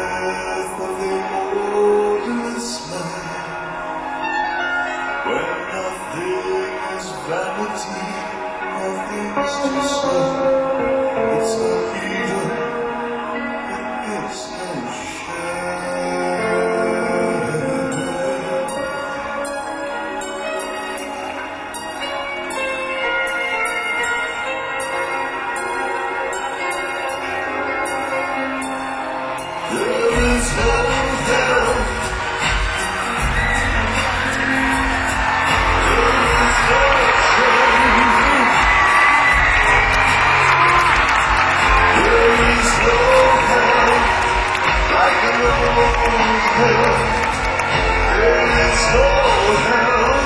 breath of the oldest man, when nothing is vanity, nothing's to say. It's a heathen, it is no shame. There is no hell. There is no hell like an old hell. There is no hell,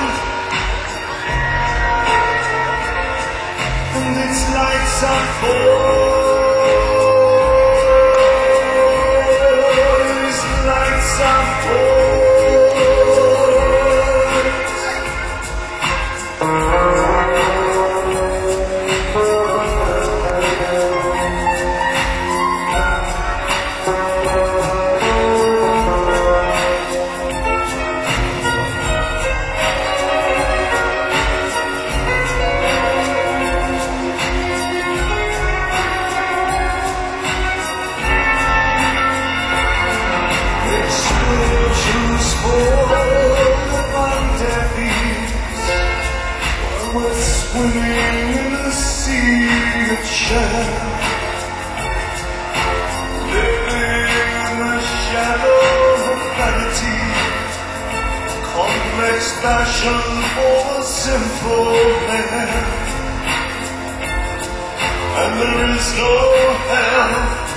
and its lights are lights are explosions fall upon deaf ears, while we're swimming in the sea of shadow, living in the shadow of vanity, complex passion for a simple man, and there is no hell.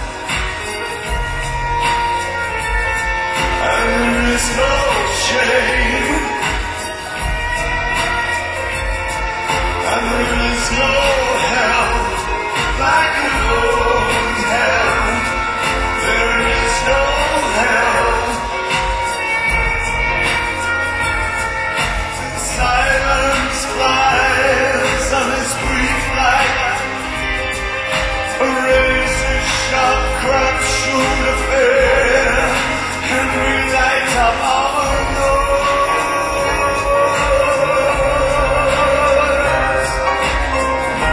There is no shame, and there is no hell like an old hell. There is no hell. Silence flies on his brief light, a razor sharp crap shoot affair, and we light up our noise.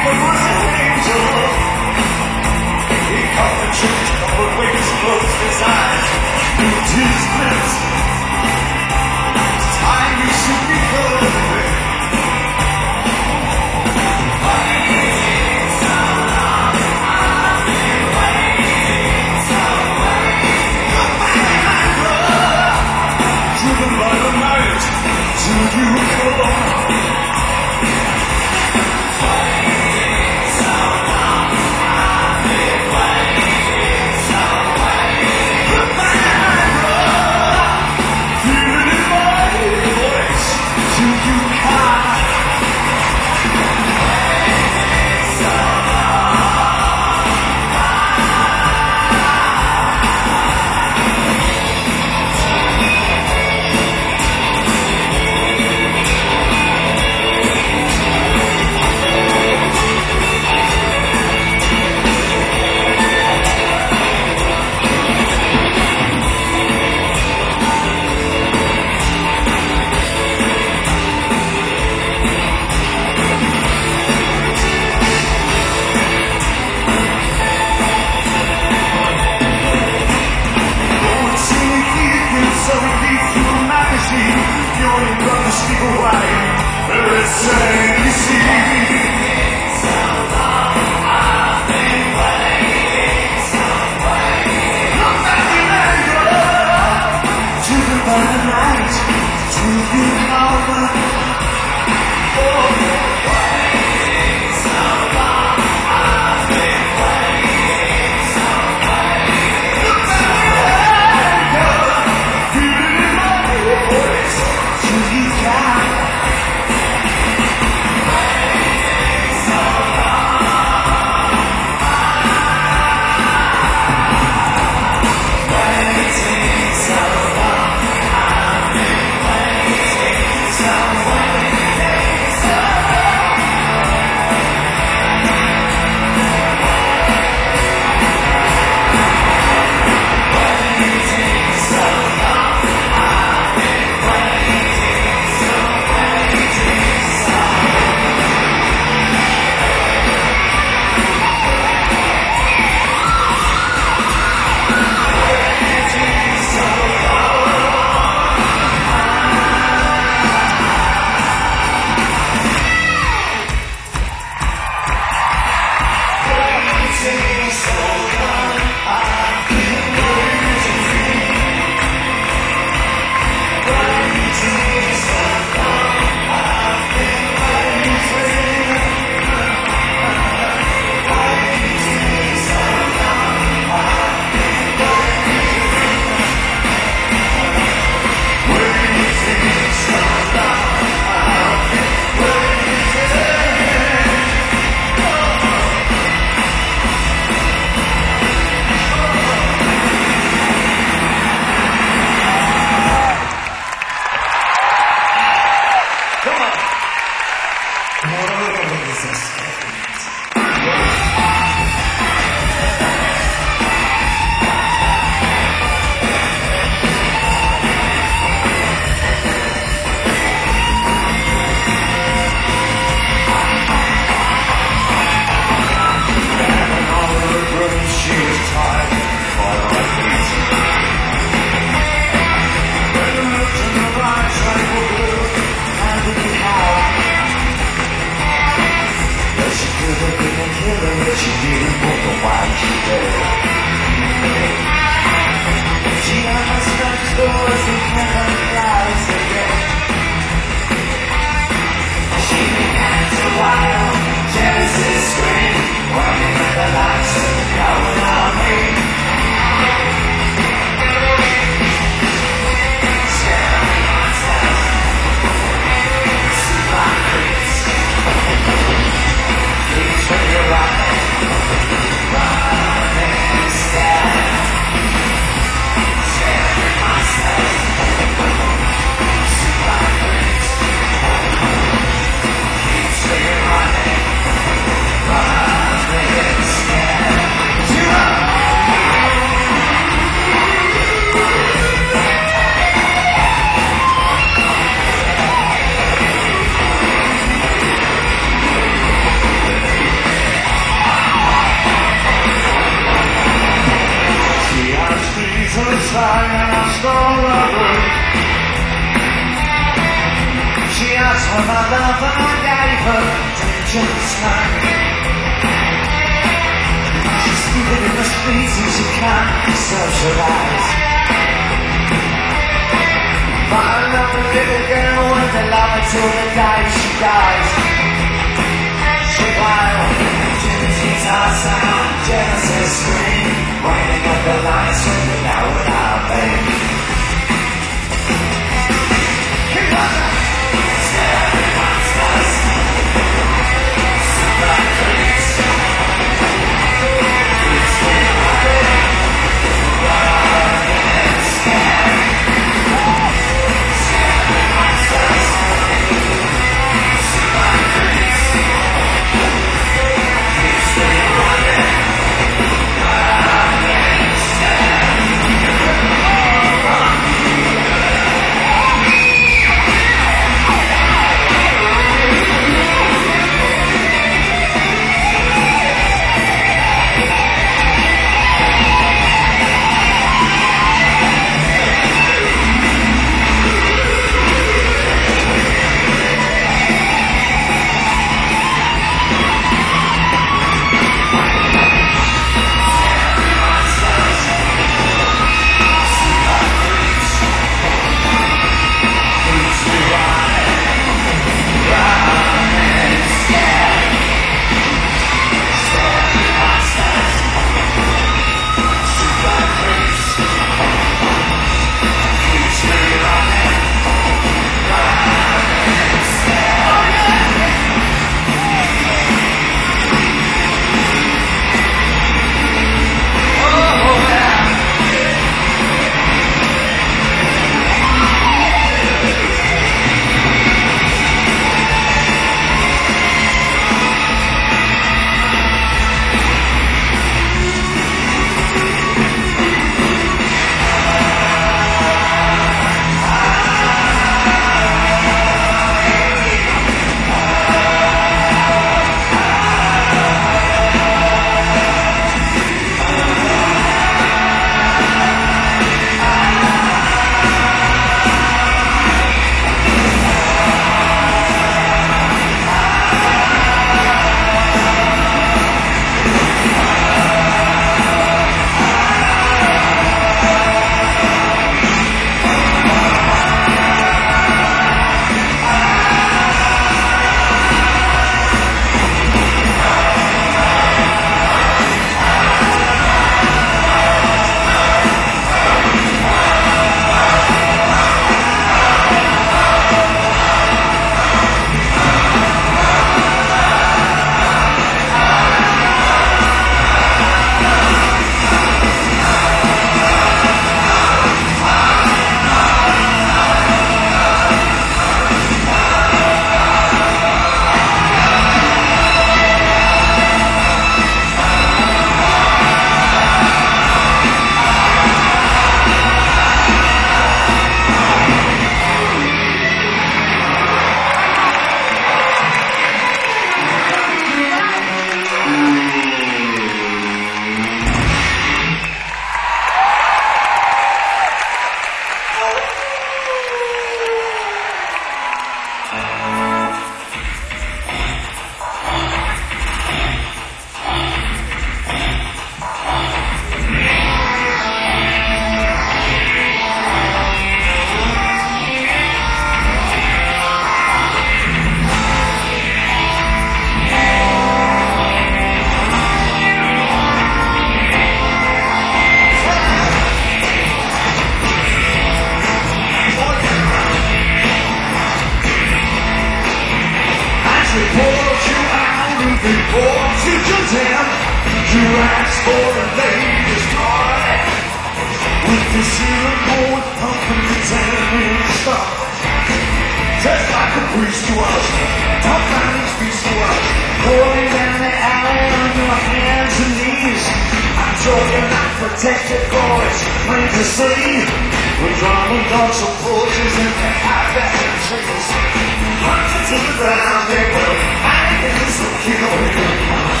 You asked for the latest party with the silicone pumping the tannin stuff. Just like a priest to us, top line speaks to us. Rolling down the alley on your hands and knees. I'm talking like protected boys, plain to see. We're drawing dogs of porches and the high-fashion trees. Hunting to the ground, they will hide in this kill.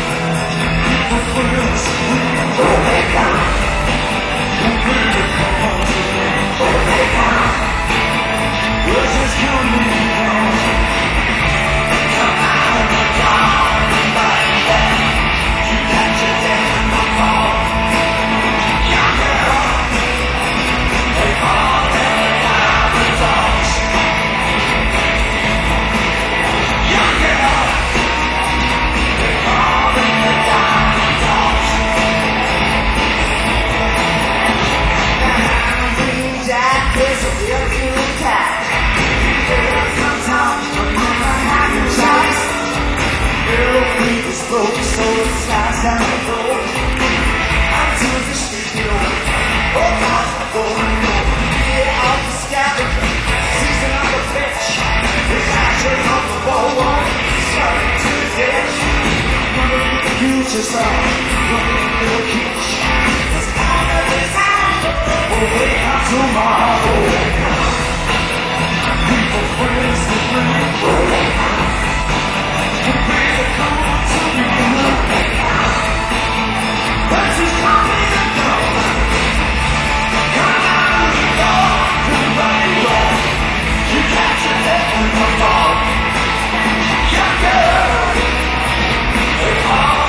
Just a little kitsch. That's out of this house. We'll wake up tomorrow. People, friends, the friends. We'll bring the come to me. But she's coming and going. Come out of the door. Come right along. You got your head in the ball. Yeah, girl. They all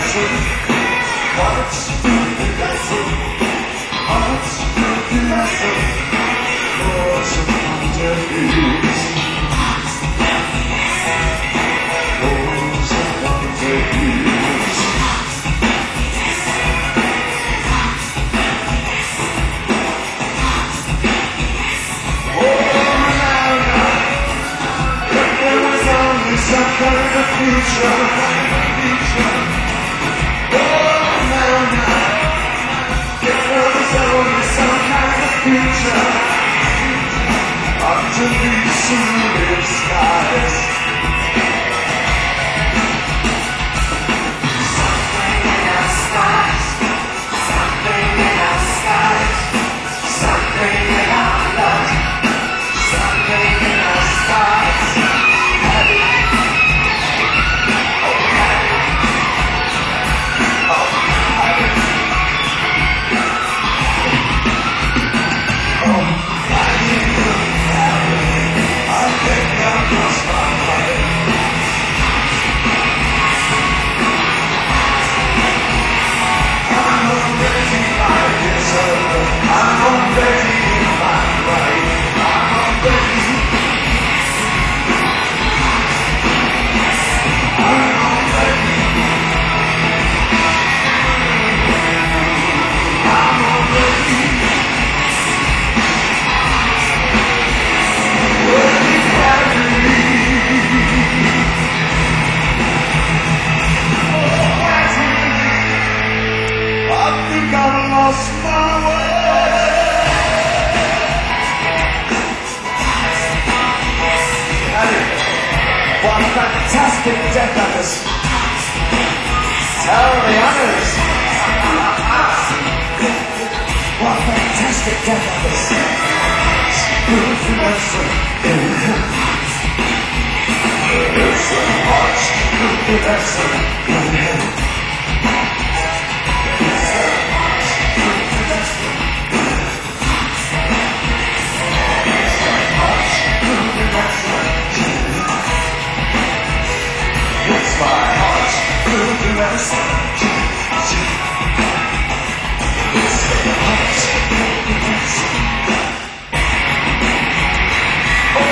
Fantastic death others. Tell the others. What fantastic death others. It's my heart, moving as it's my heart, moving as oh,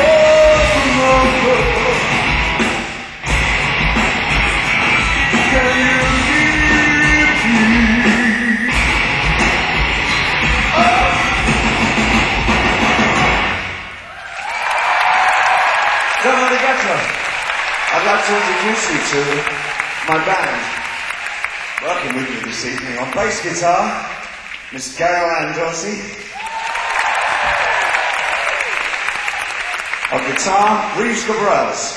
can you hear me? Come on, I'd like to introduce you to my band. Working with me this evening on bass guitar, Miss Gail Ann Dorsey. On guitar, Reeves Gabrels.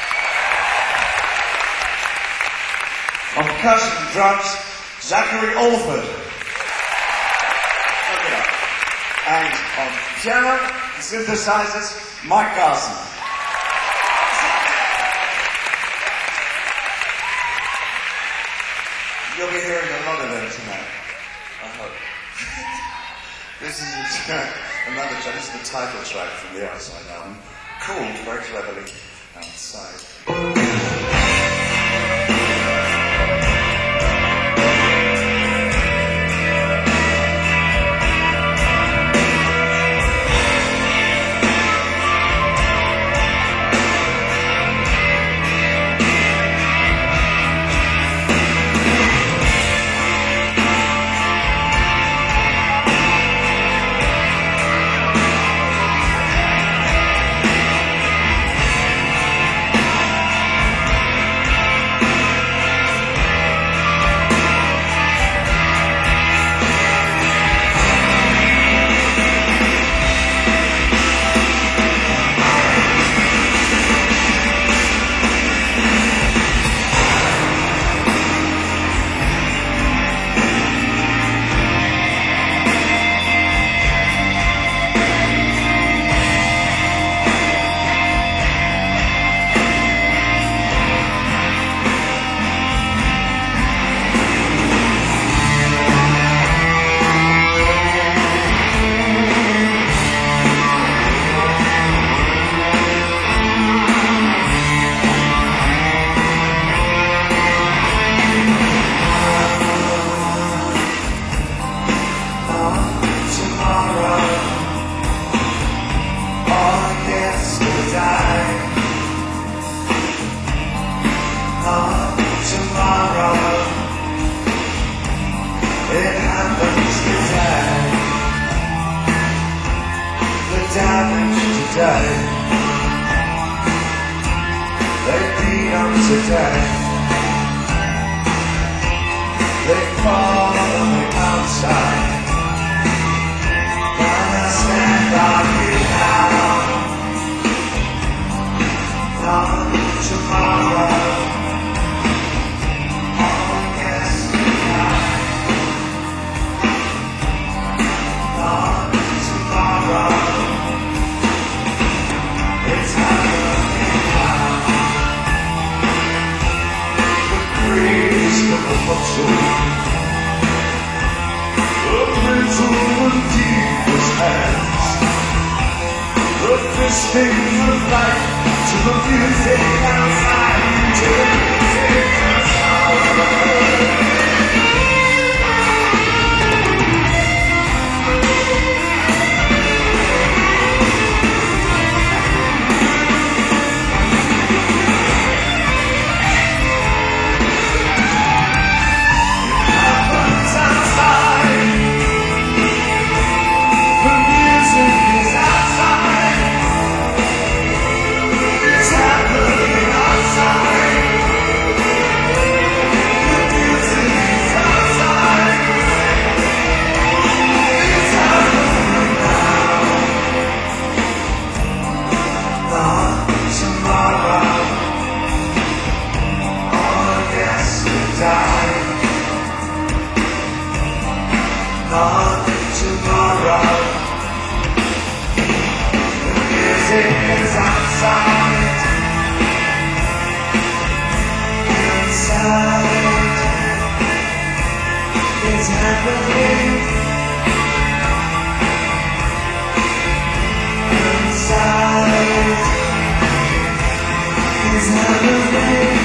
On percussion and drums, Zachary Alford. Look it up. And on piano and synthesizers, Mike Garson. You'll be hearing a lot of them tonight, I hope. This is another track, this is the title track from the Outside album, called very cleverly Outside. today. They fall on the outside, when I stand on you now, on tomorrow, on yesterday, on tomorrow. It's happening now. The breeze of the muscle, the brittle and deepest hands, the fisting of light to the music outside, to the music outside. It's happening inside. It's happening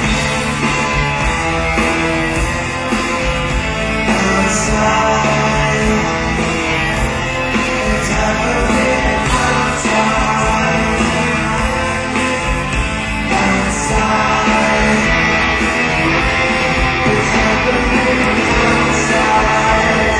outside. It's happening outside. Outside. It's happening outside.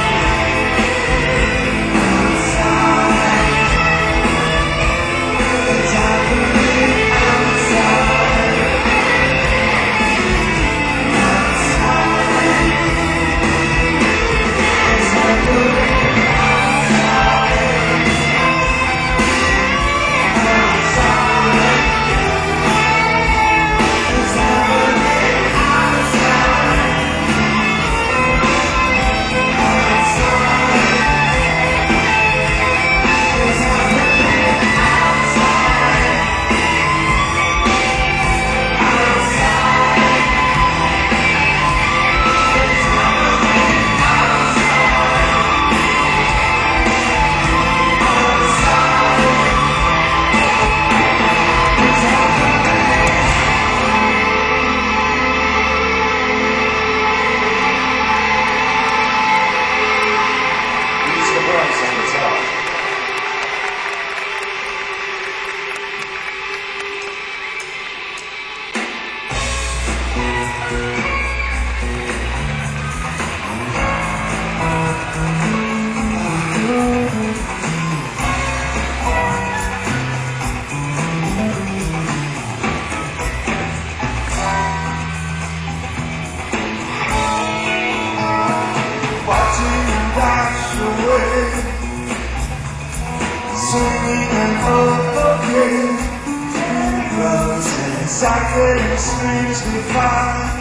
Exactly strangely fine.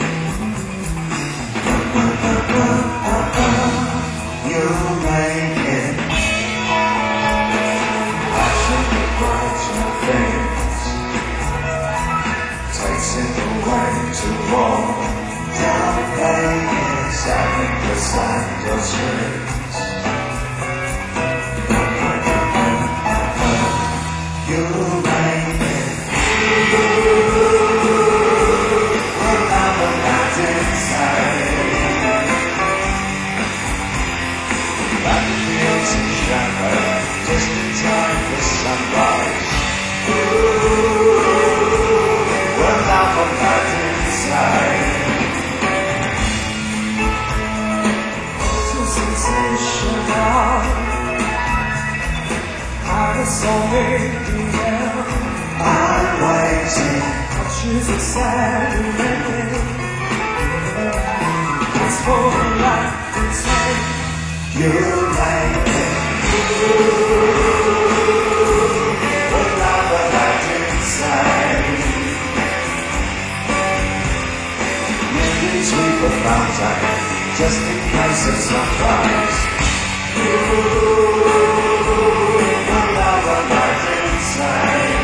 You make it. I should be watching things, tasting the way to walk down Vegas, having beside your strings. You make it. Just in time for sunrise. Well, I'm on that inside. She's a sad remain. It's for life to say you're like it. But not the light inside. Maybe sweep a fountain just in case of surprise. But not the light inside.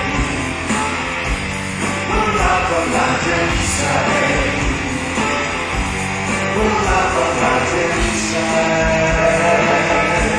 But not the light inside. But not the light inside.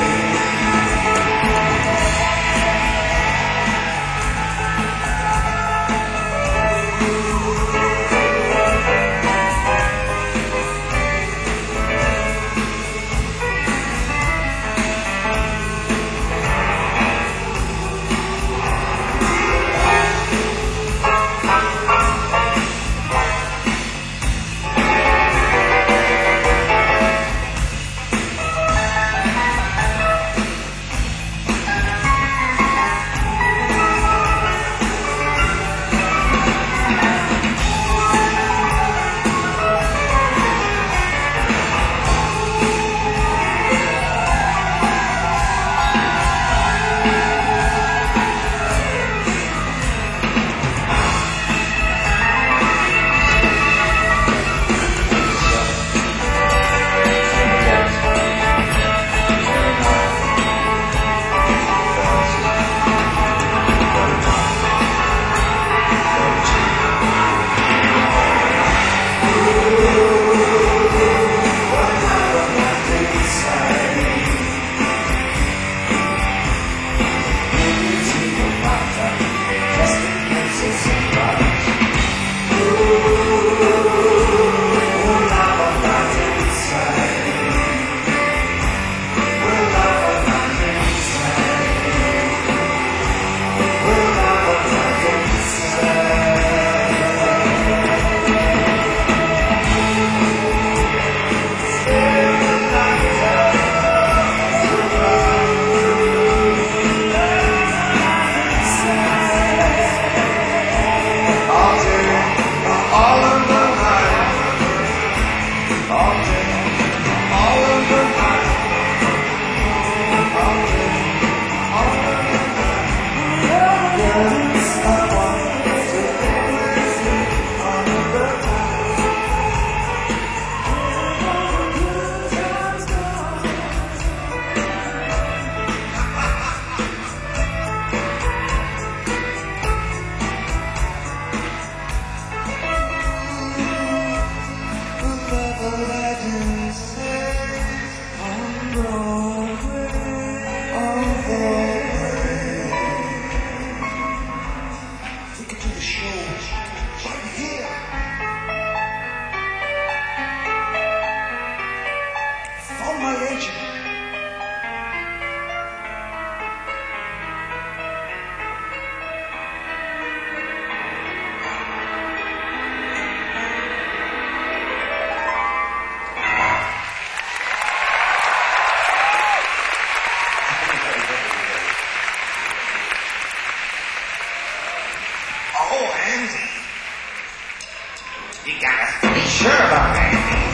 You gotta be sure about that.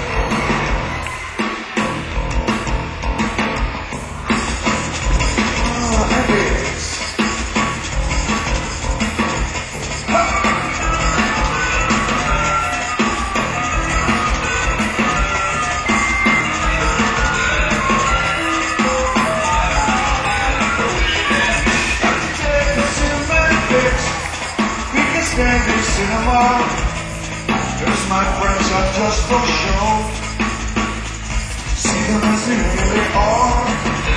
Cause my friends are just for show. See them as they really are.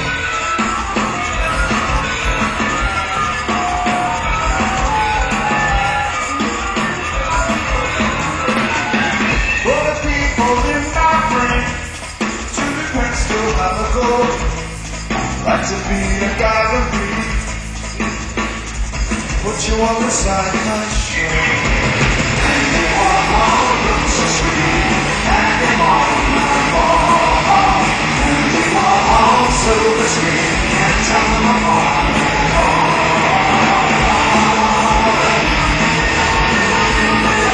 For the people in my brain, to the pen still have a goal. Like to be a gallery. Put you on the side of my show. Silver screen, can't tell them apart.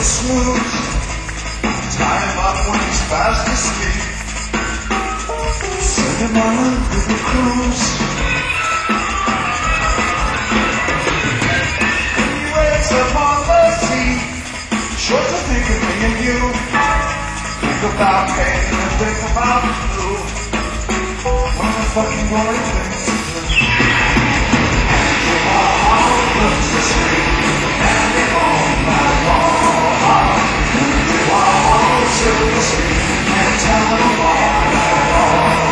smooth. Tie him up when he's fast asleep. Send him on a little cruise. When he wakes up on the sea, sure to think of me and you. Think about pain and think about blue. What a fucking glory thing to do. And your heart looks the street, and it won't my wall. You all to the street, and tell them all.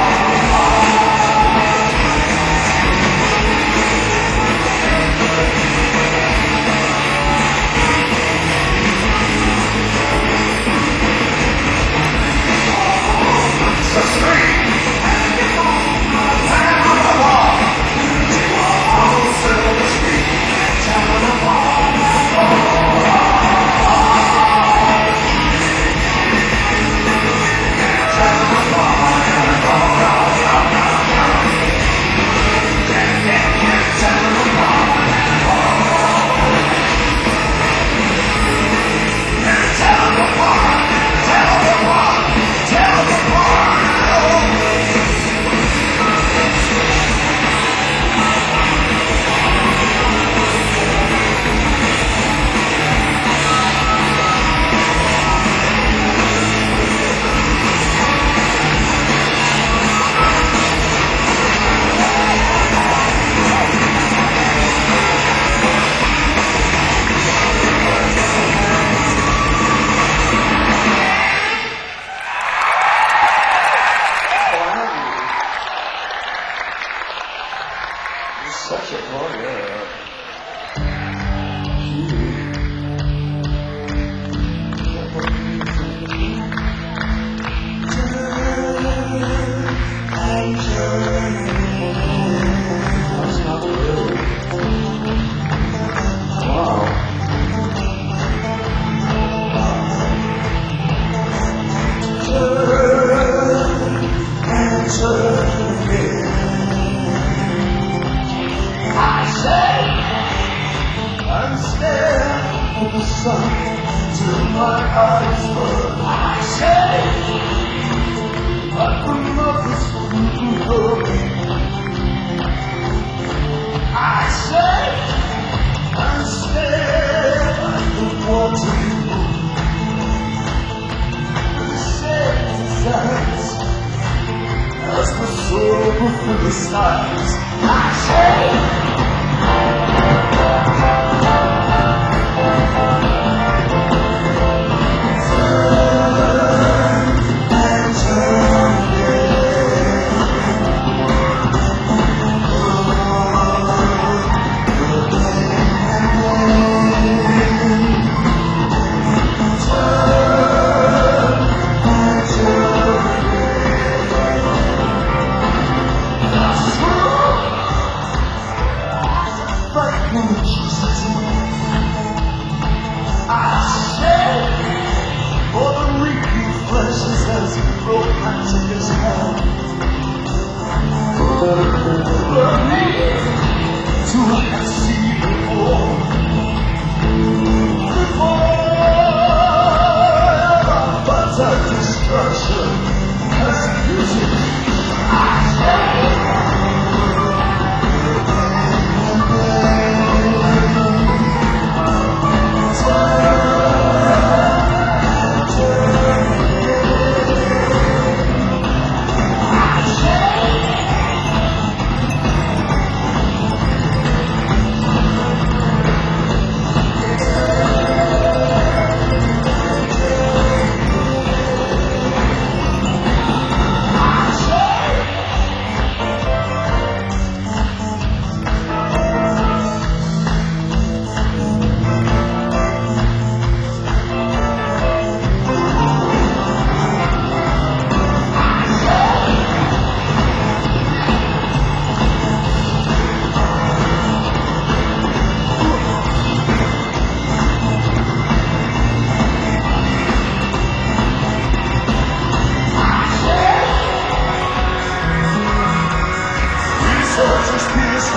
The street, and it won't my wall. You all to the street, and tell them all. Such a warrior. And stare at the sun till my eyes burn. I say, at the mothers who I say, and stare at the water the same eyes as the soul before the stars. I say.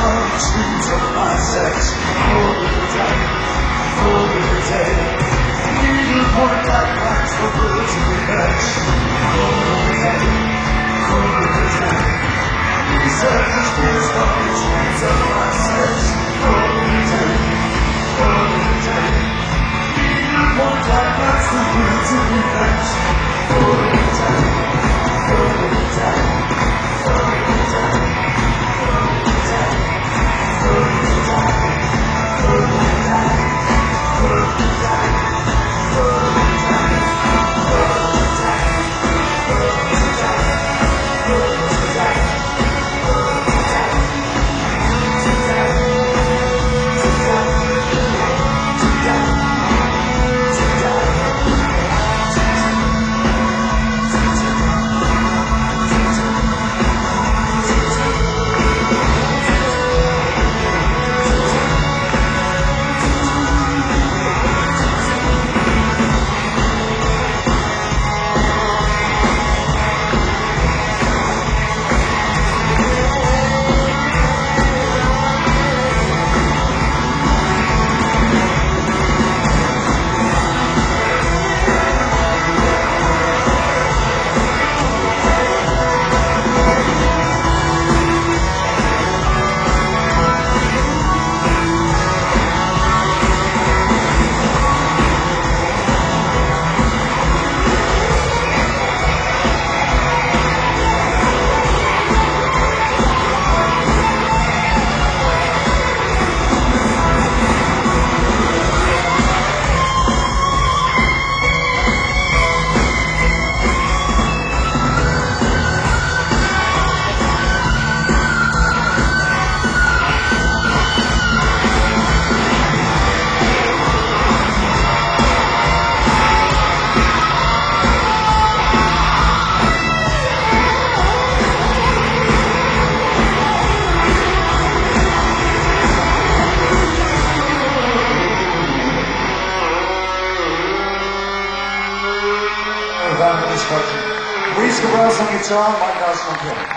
Streets of my sex, for the day, point like lights, the words of the best. He said his tears from his hands of my sex. Point like lights, the words of the best. Luis Cabral on guitar, Mike House on piano.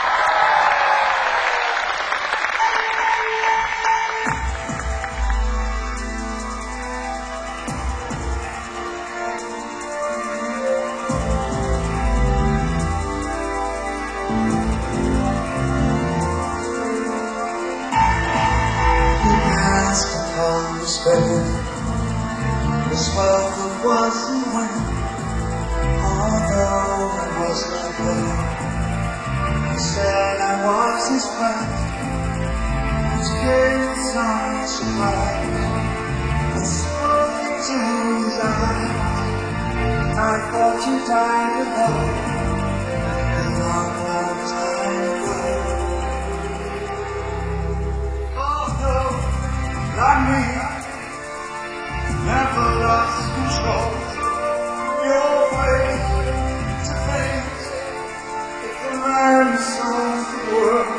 Upon the spell, this welcome wasn't when, although it was not there. He said I was his friend, his gaze on his surprise. I saw into his eyes. I thought you died alone, a long, long time ago. Like me, never lost control. Your way to face the man who sold the world.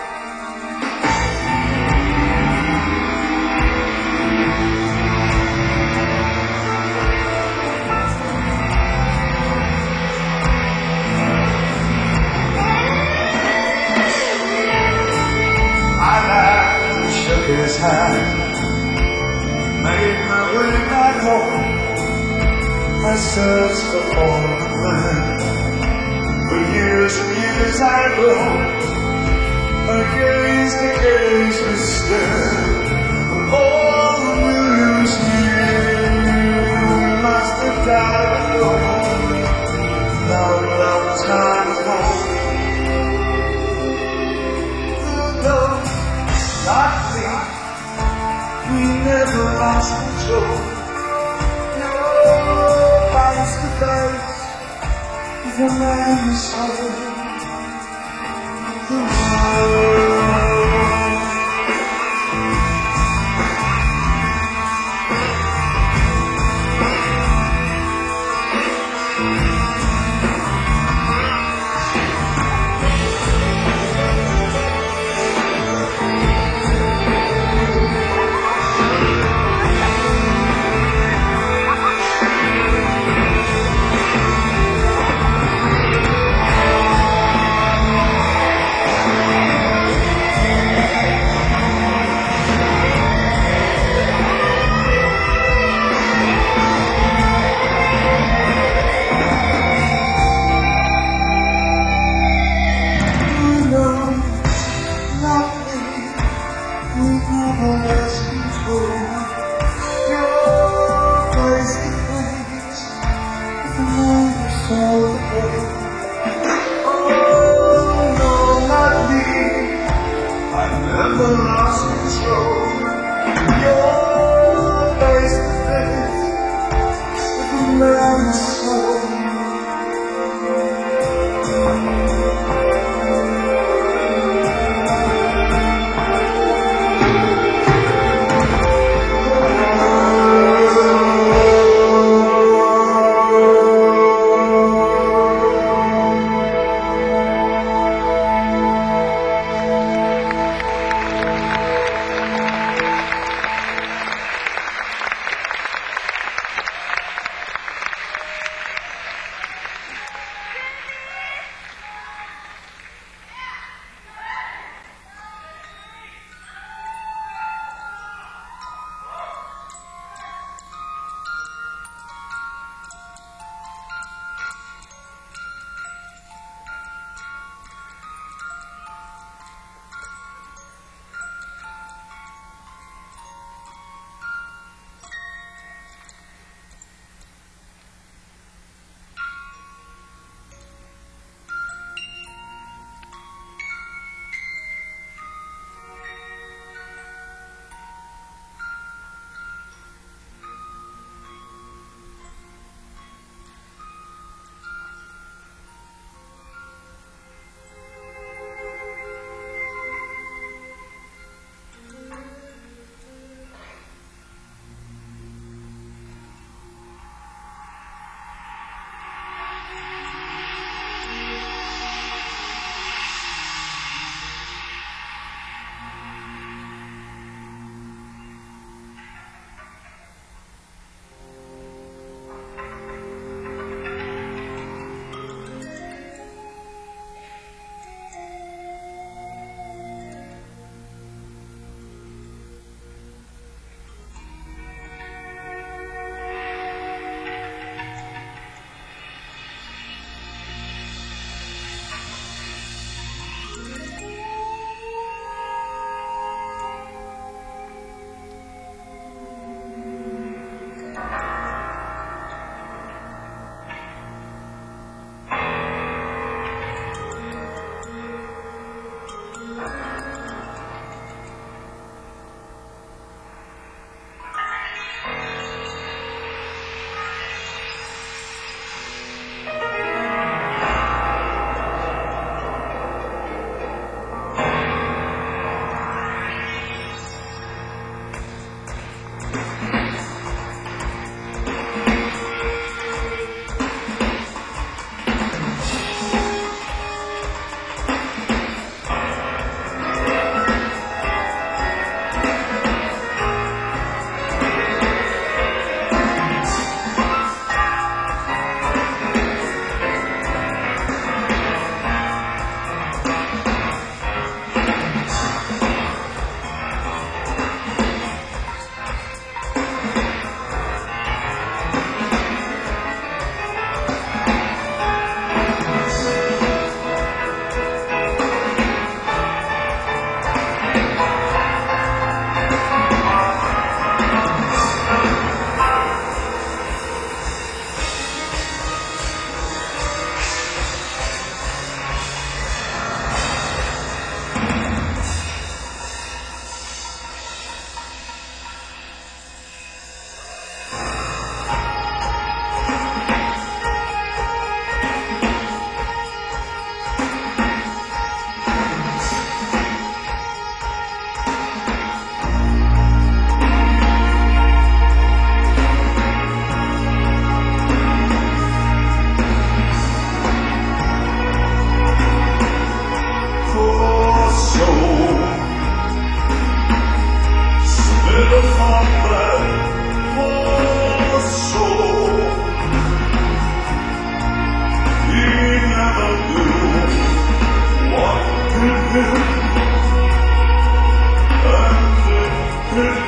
I laughed and shook his hand. Made my way back home. I searched for foreign land. For years and years I roamed. Against the gaze we stared. Of all the millions here, we must have died alone. Now the love time is home. No, not me. We never lost control. No, face to face with a man who sold the world.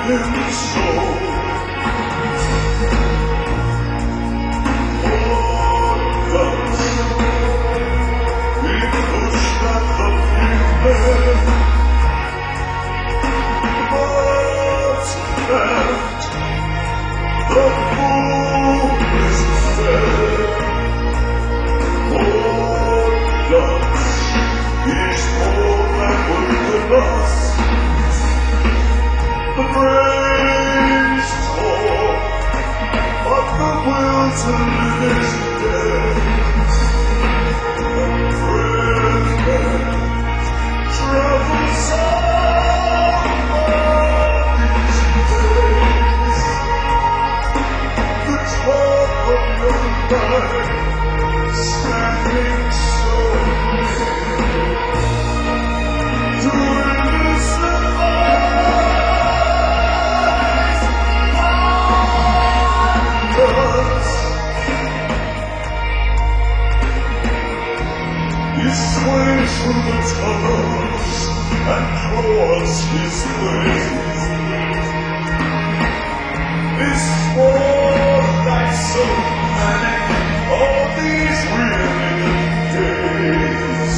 living soul. Standing so near to innocent eyes, wonders. He sways through the tunnels and claws his way. This war like so many all these weary days.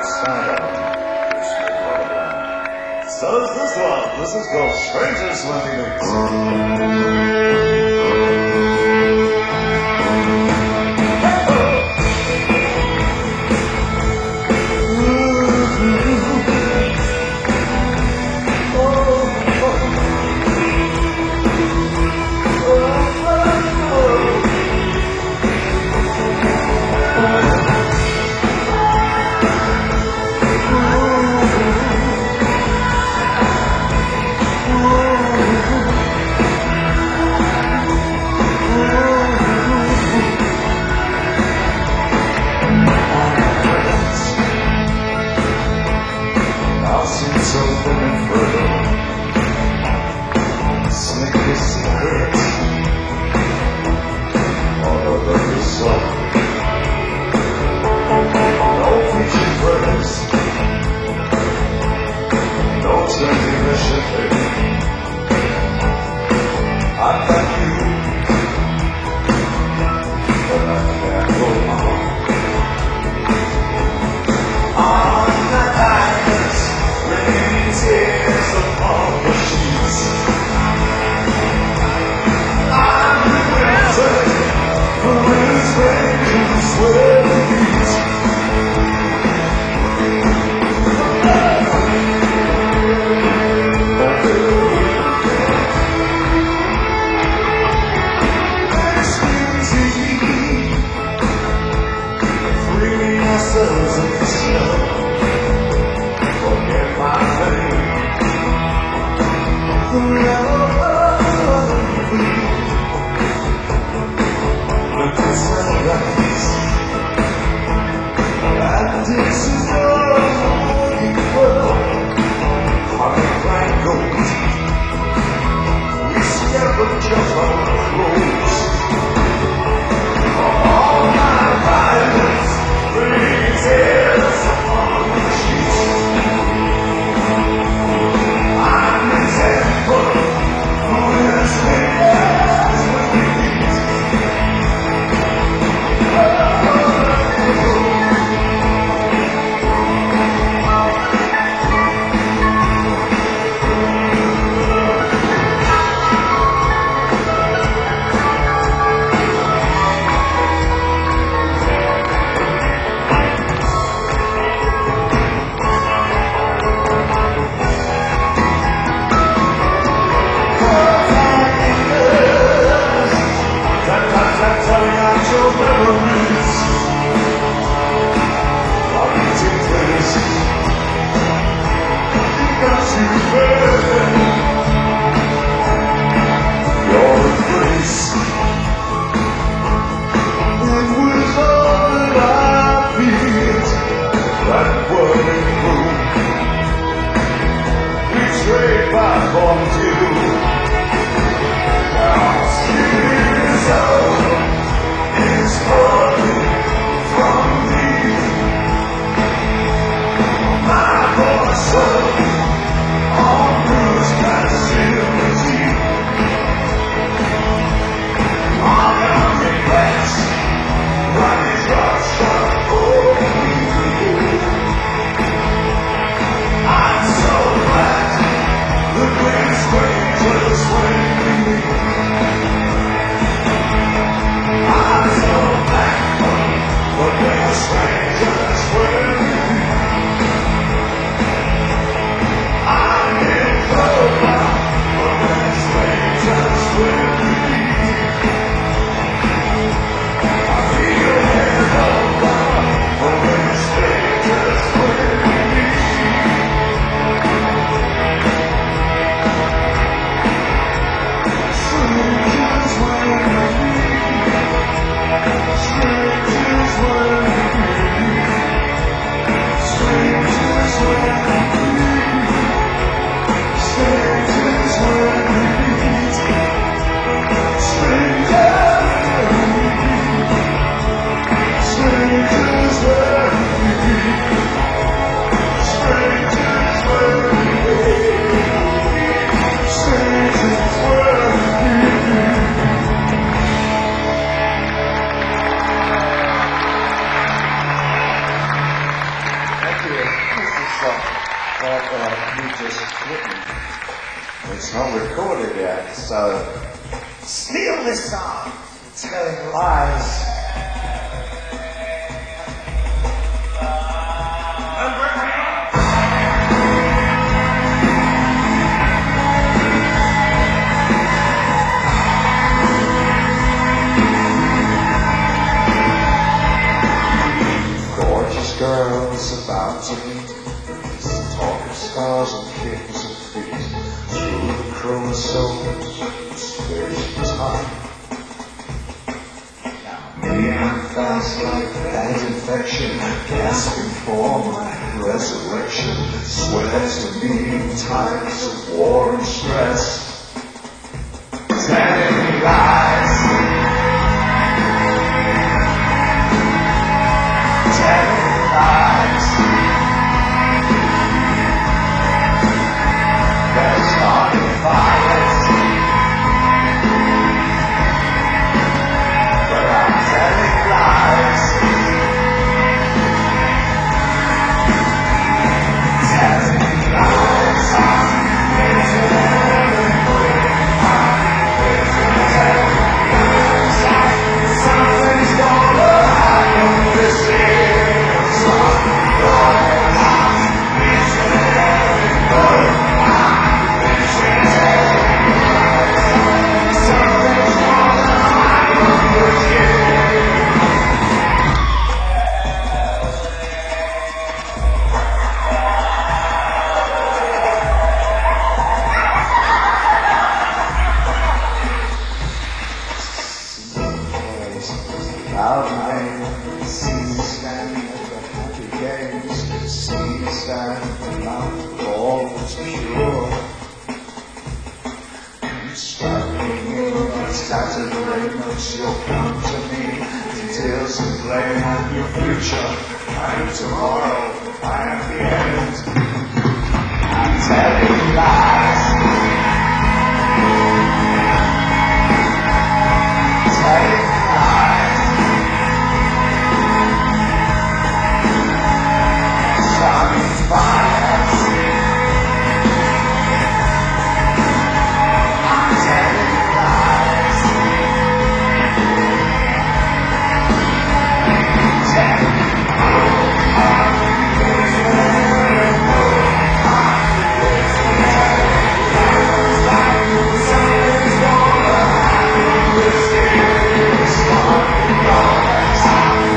So is this one. This is called Strangers When We Meet. I've seen something infertile. Snickers cigarettes. All of the sun. No preaching prayers. No transmission, baby. I got you, but I can't go on. On the diamonds, raining tears upon the sheets. I'm regretting for his vengeance where it beats. Freeing ourselves in the snow. Forget my name. Look at sunrise. And this is morning world. Honey like gold. We scavenge our clothes. All my violence brings tears upon the sheets. I'm in temple. song that you just written. It's not recorded yet, so steal this song. Telling lies. Gorgeous girls about to meet, talk of stars and kings and feet, through the chromosomes, space and time. Me, I'm fast like that infection, gasping for my resurrection. Swear to me in times of war and stress, telling lies, telling lies. They're starting fires, but I'm telling lies. Telling lies. Something's gonna happen this year. Something's gonna happen this year. Something's gonna happen this year. Out in rain, see me standing at the happy games, see me standing out for all that's pure. Standing in the scattered rainbows, you'll come to me, details and blame on your future. I am tomorrow, I am the end. I'm telling lies. Telling lies. Starting fires. I'm telling lies. Telling something's gonna happen this year. Starting fires.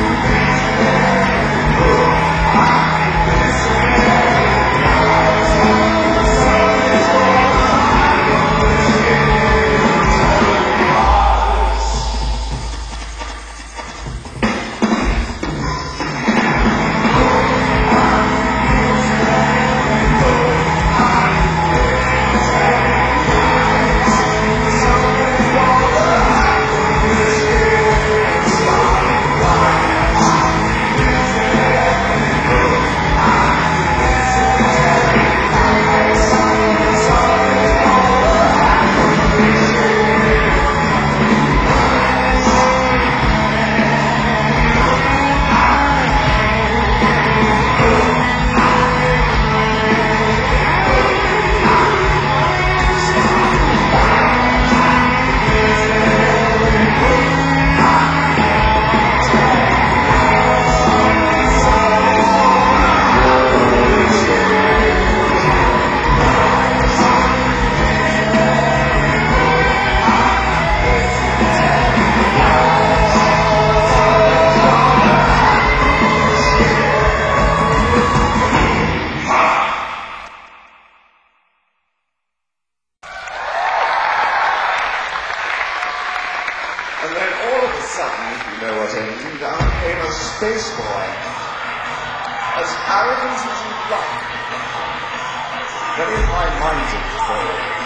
And then all of a sudden, if you know what I mean, down came a space boy, as arrogant as you like, very high-minded boy.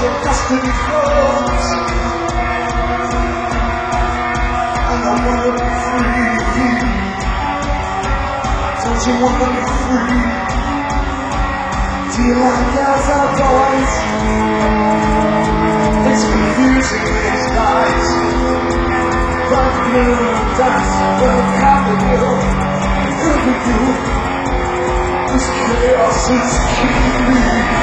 your destiny flows. And I wanna be free. Don't you wanna be free? Do you like girls outdoors? It's confusing these nights. But blue dust will cover you. Cover you. This chaos is killing me.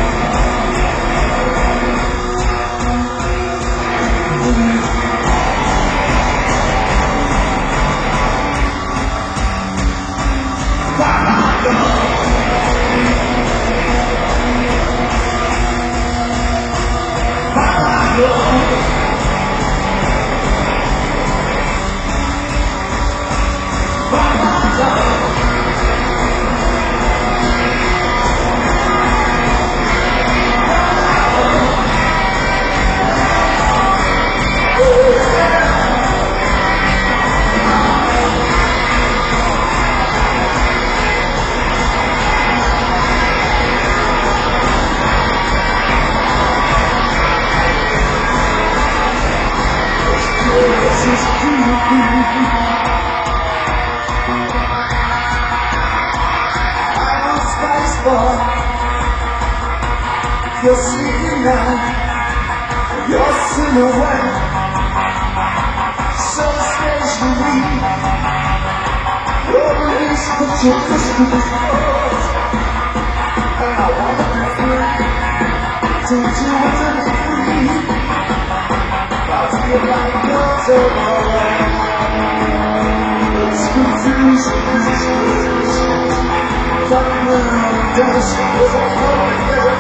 You're sleeping now, your silhouette, so strangely, your release, but your destiny flows. And I wanna be free, don't you wanna be free? I feel like yours alright. It's confusing, it's confusing. But when I'm dust, there's a hole there.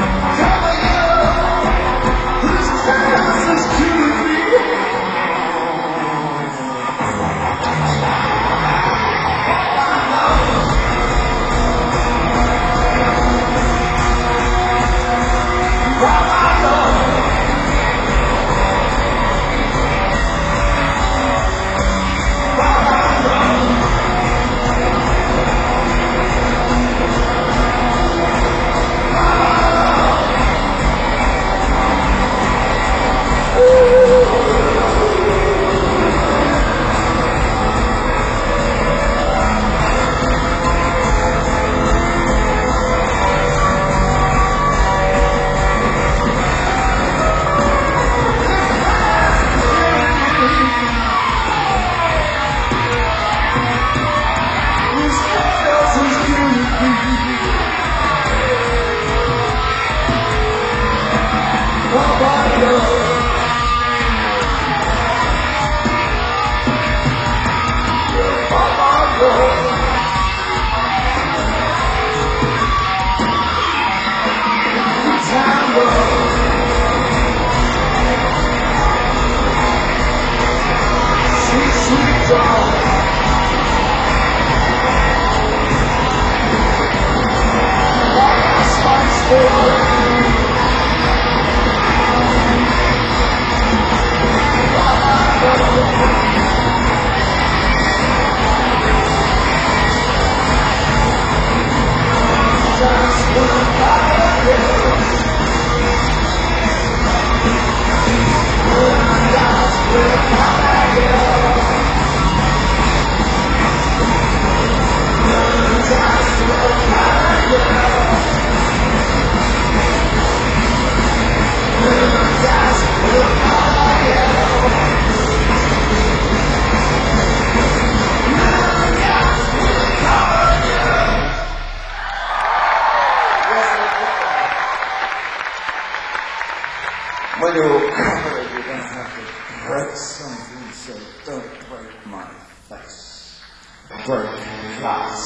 When you're covered, you're going to have to break something, so don't break my face. Break glass.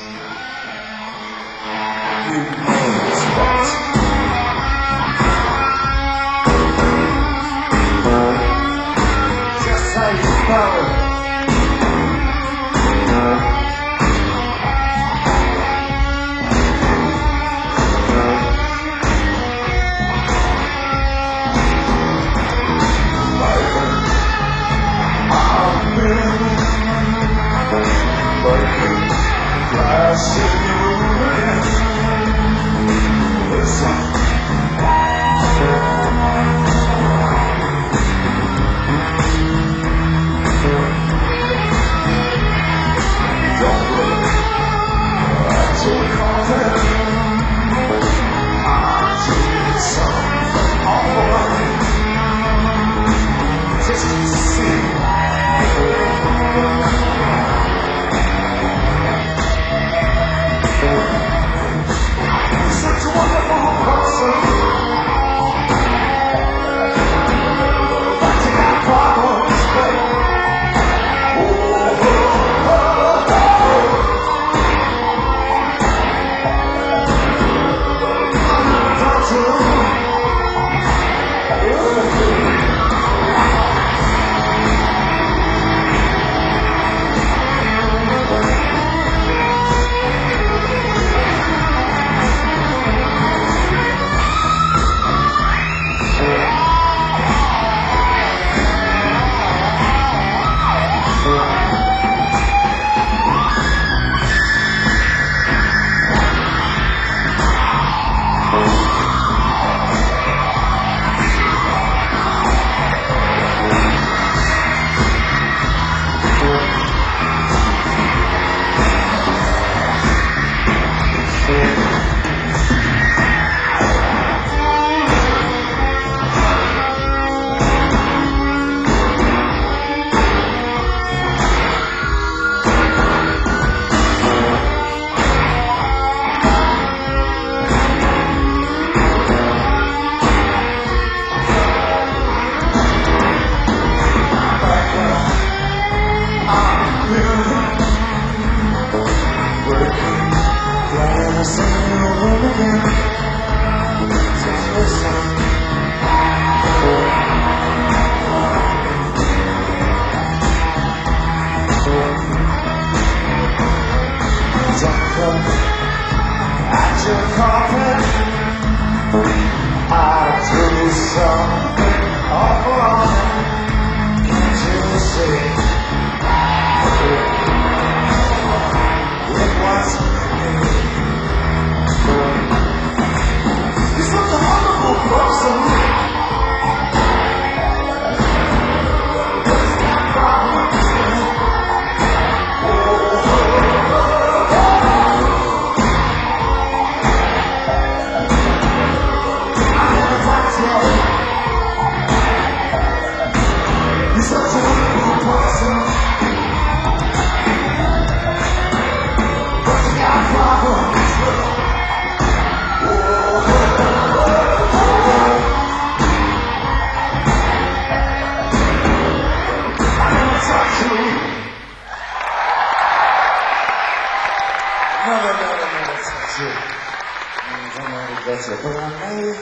You know it's right. Just how you spell it. Listen.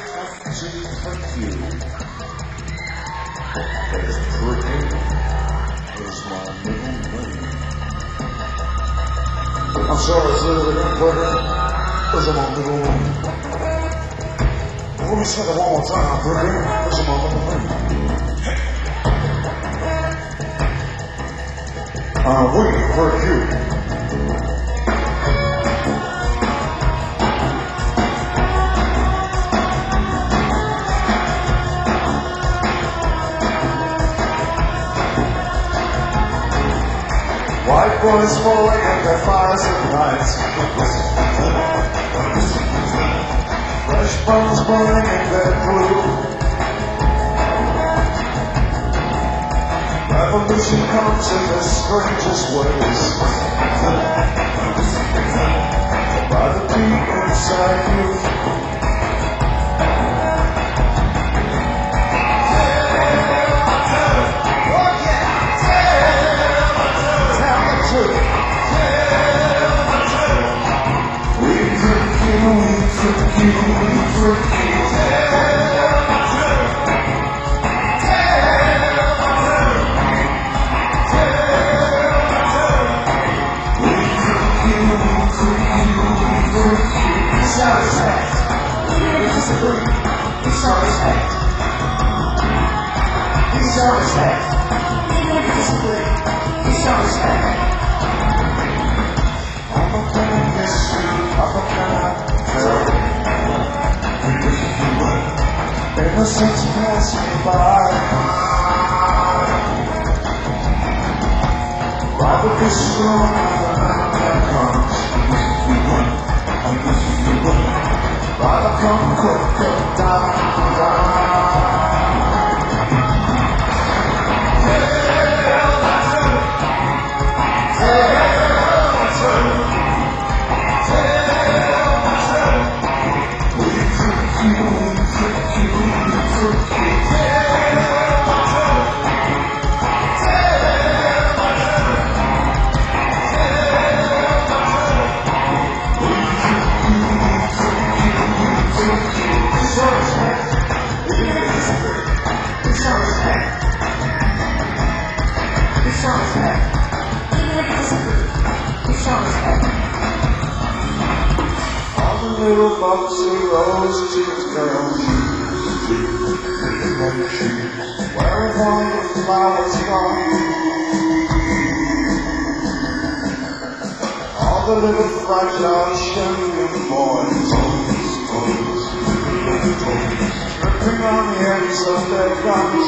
I'm sorry, it's a little bit important. Where's my middle name? Let me say it one more time, Brooklyn. Where's my middle name? Waiting for you. White boys falling in their fires at night. Fresh bones burning in their glue. Revolution comes in the strangest ways. By the beat inside you. Innocence pass me by. Rather be strong than that comes. Rather come quick and die. Little boxy rose cheeks girls, where one the flowers gone. All the little fragile shining boys, dripping on the ends of their guns.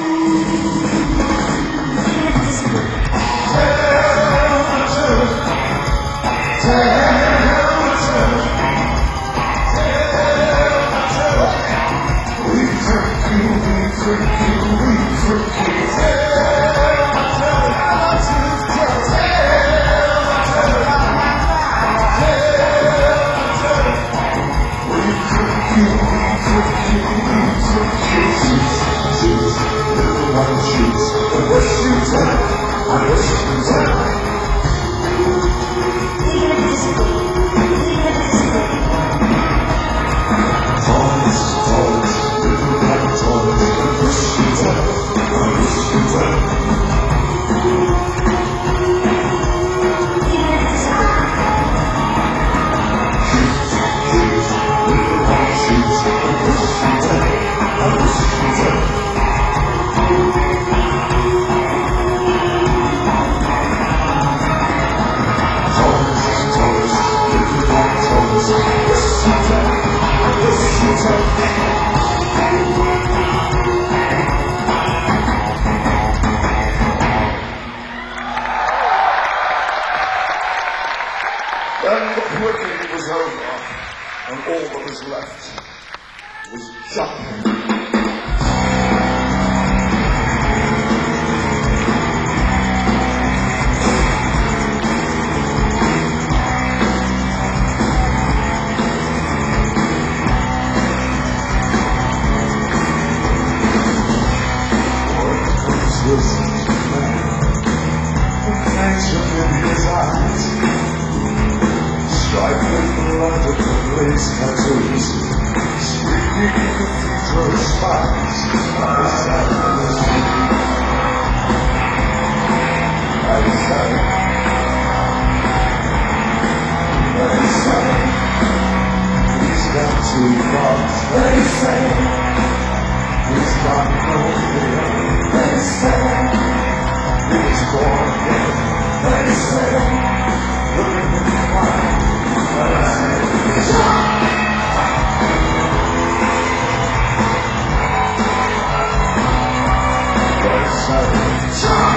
Then the whipping was over, and all that was left was jumping. Striped with blood of the place tattoos, streaking cathedral spires. He's gone too far. They say he's gone nowhere. They say he's gone again. They say look at the fire. They say jump. They say jump.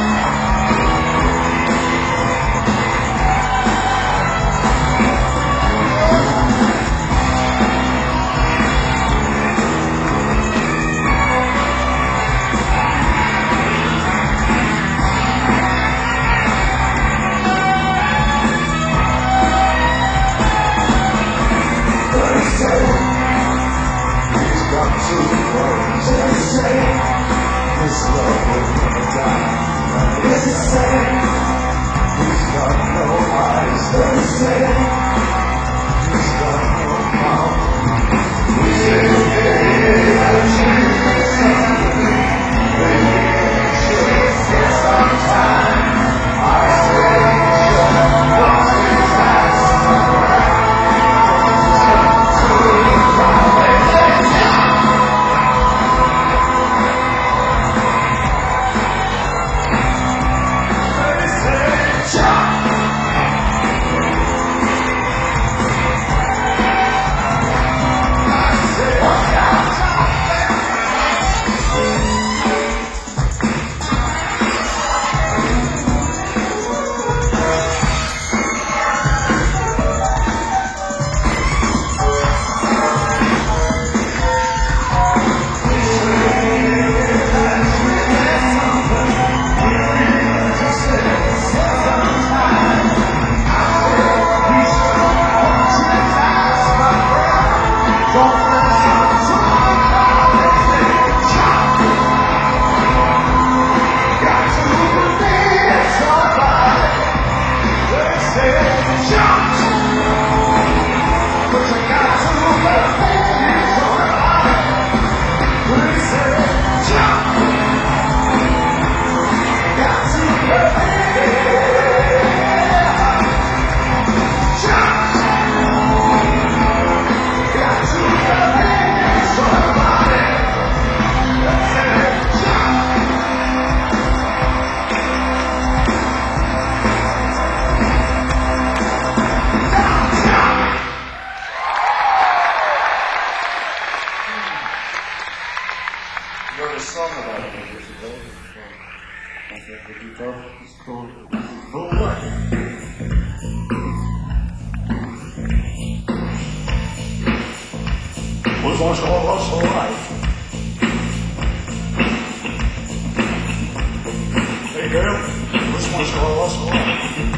This love will never die. They say he's got no eyes. They say he's got no mouth. We say sometime. I say wrote a song about it years ago. I think the guitar is called The Light. Was once all us alive. Hey girl, was once all us alive.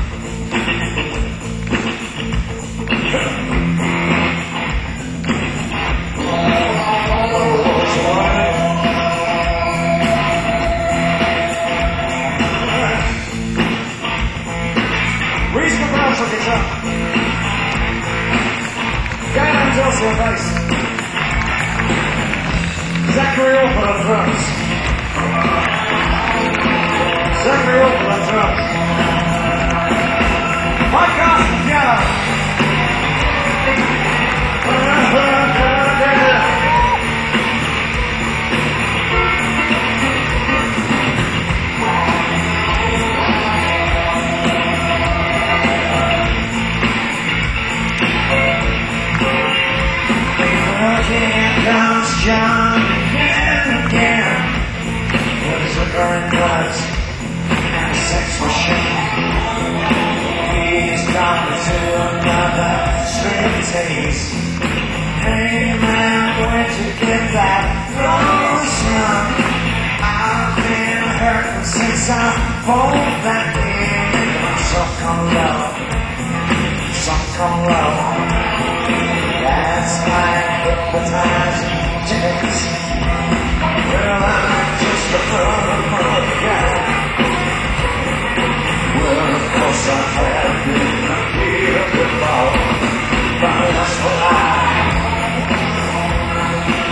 Zachary open the drums. Zachary open the drums. Podcast together. Here comes John again. With his recurring drugs and a sex machine. He's gone to another straight taste. Hey man, where'd you get that lotion? I've been hurting since I pulled that in. Some come love, some come love. That's my hypnotizing taste. Well, I'm just a fun guy. Well, of course I have been here before, but that's what I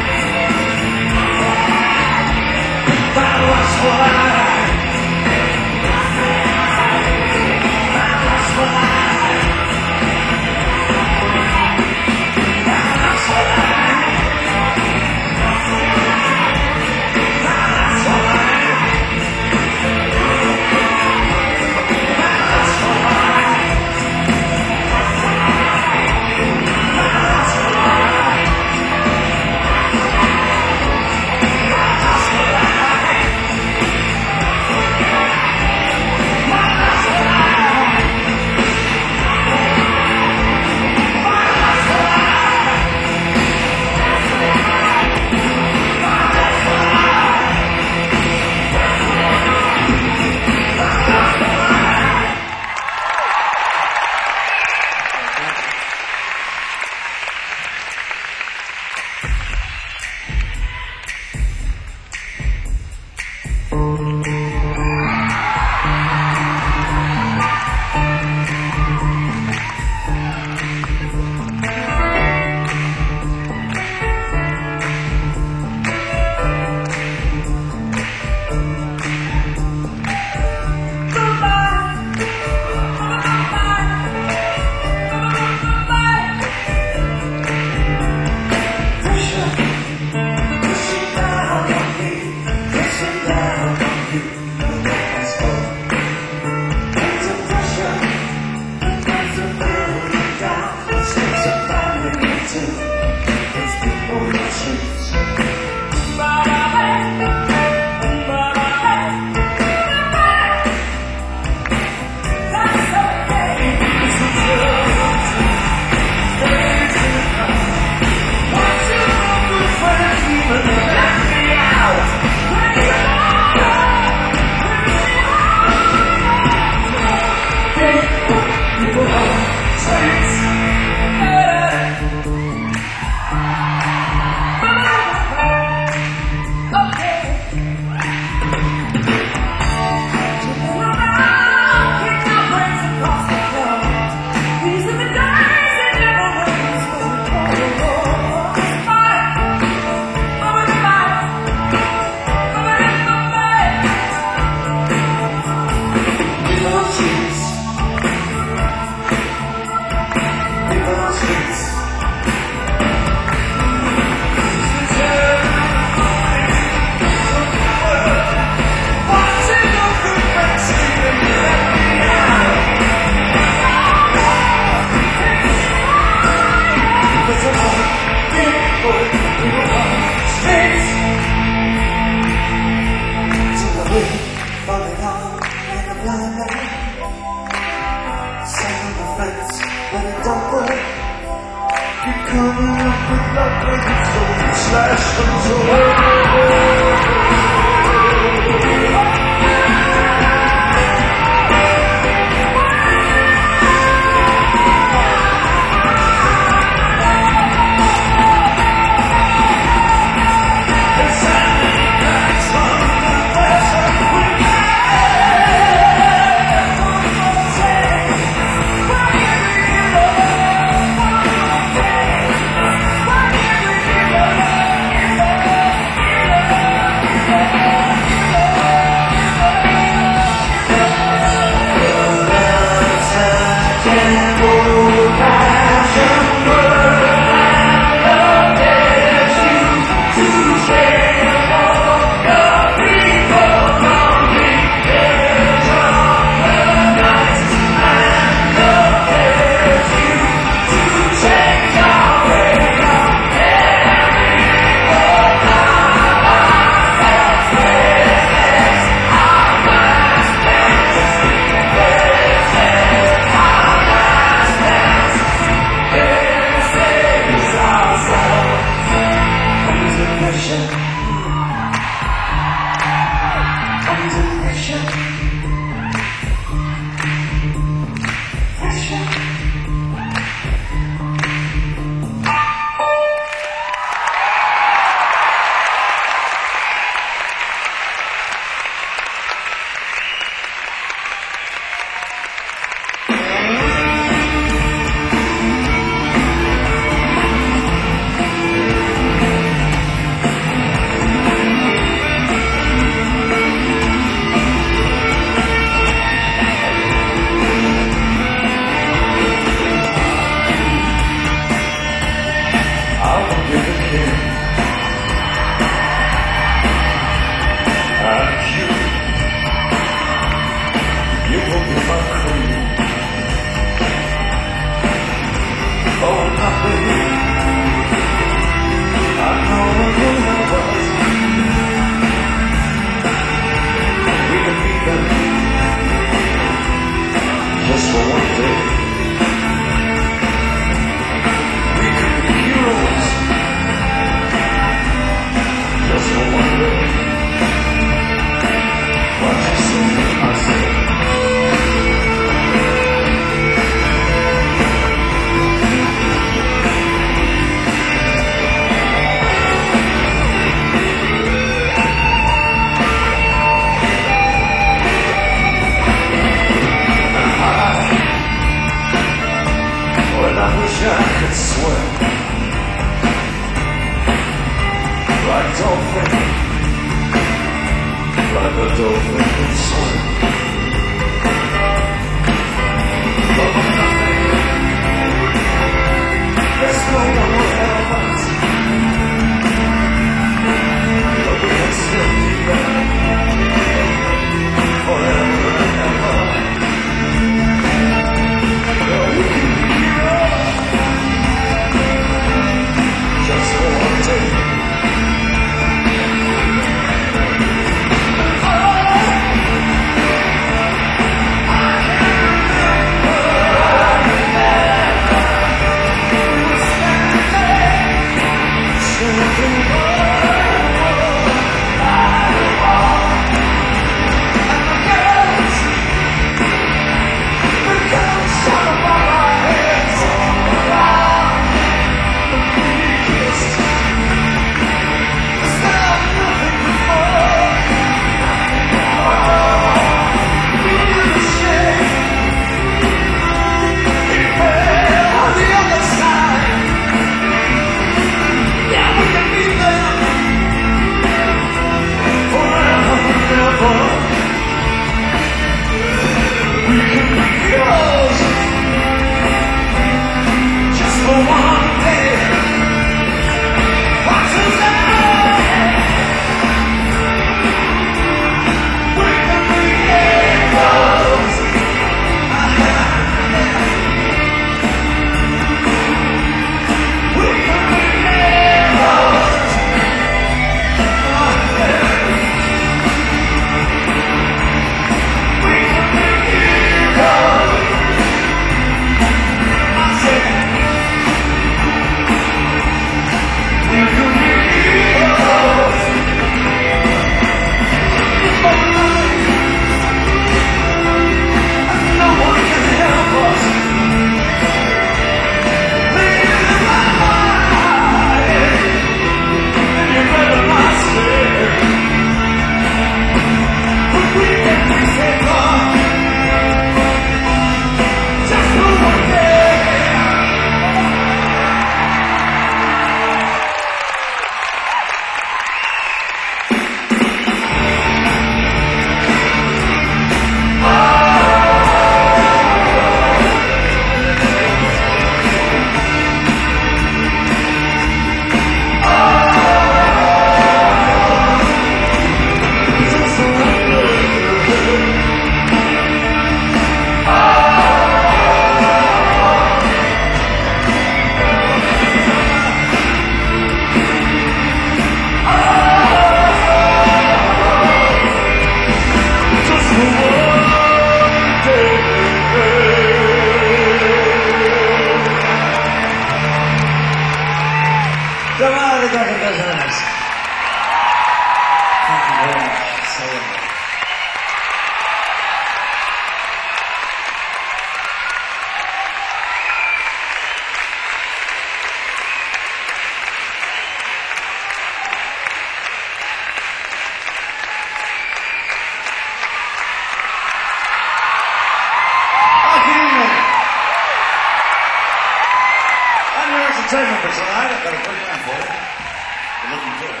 entertainment for tonight. I've got a quick man for you. You're looking good.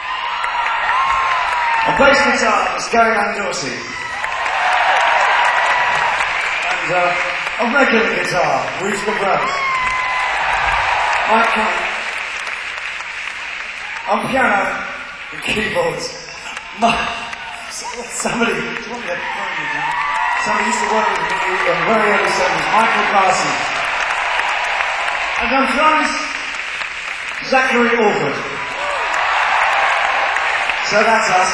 On bass guitar, it's Gary Dorsey. And on regular guitar, Reese McGrath. Mike on piano and keyboards. Somebody used to work with me in very early 70s, Michael Carson. And on drums, Zachary Orford. So that's us.